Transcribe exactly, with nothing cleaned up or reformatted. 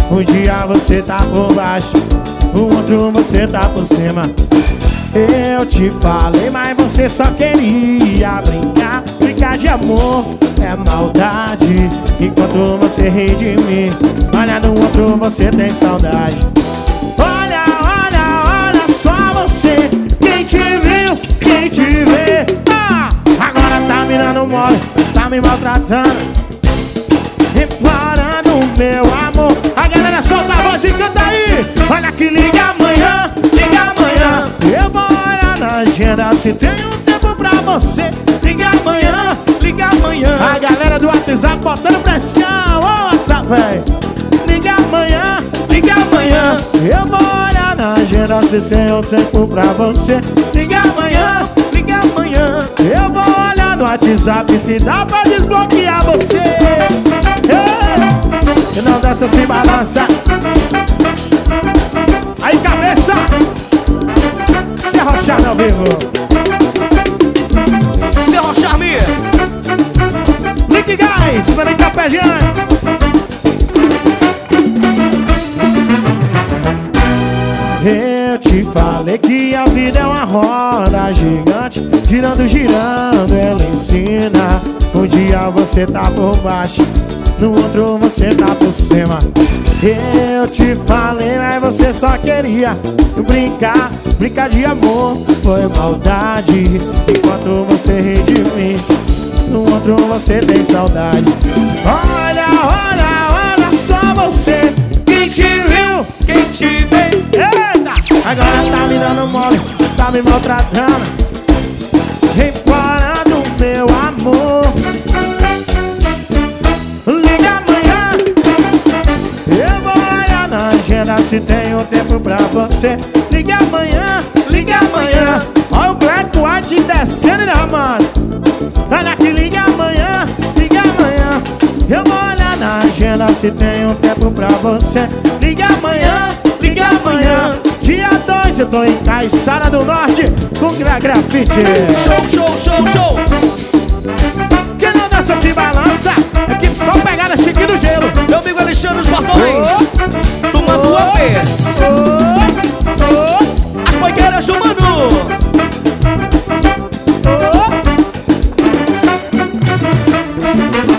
Um dia você tá por baixo, o outro você tá por cima. Eu te falei, mas você só queria brincar. Brincar de amor é maldade. Enquanto você ri de mim, olha no outro você tem saudade. Olha, olha, olha só você. Quem te viu, quem te vê, ah, agora tá me dando mole, tá me maltratando, implorando o meu amor. A galera solta a voz e canta aí. Olha que liga amanhã, liga amanhã. Eu vou olhar na agenda se tem um tempo pra você. Liga amanhã, liga amanhã. A galera do WhatsApp botando pressão. Ô oh, WhatsApp, véi. Liga amanhã, liga amanhã. Eu vou olhar na agenda se tem um tempo pra você. Liga amanhã, liga amanhã. Eu vou olhar no WhatsApp se dá pra desbloquear você. E não dança, se balança. Aí cabeça, se arrochar ao vivo. Se arrochar, me Link Guys, pra brincar pé diante. Eu te falei que a vida é uma roda gigante, girando, girando, ela ensina. Um dia você tá por baixo, no outro você tá por cima. Eu te falei, mas você só queria brincar. Brincar de amor foi maldade. Enquanto você ri de mim, no outro você tem saudade. Olha, olha, olha só você. Quem te viu, quem te vê, eita, agora tá me dando mole, tá me maltratando, implorando o meu amor. Se tem um tempo pra você, liga amanhã, liga amanhã. Olha o Black White descendo, né, mano? Olha que liga amanhã, liga amanhã. Eu vou olhar na agenda se tem um tempo pra você. Liga amanhã, liga amanhã. Dia dois eu tô em Caiçara do Norte com gra grafite. Show, show, show, show. Quem não dança se balança. Equipe só pegada chique do gelo. Meu amigo Alexandre dos Bartolins, oh, do Matu A P. oh, oh, As banqueiras do Manu. oh.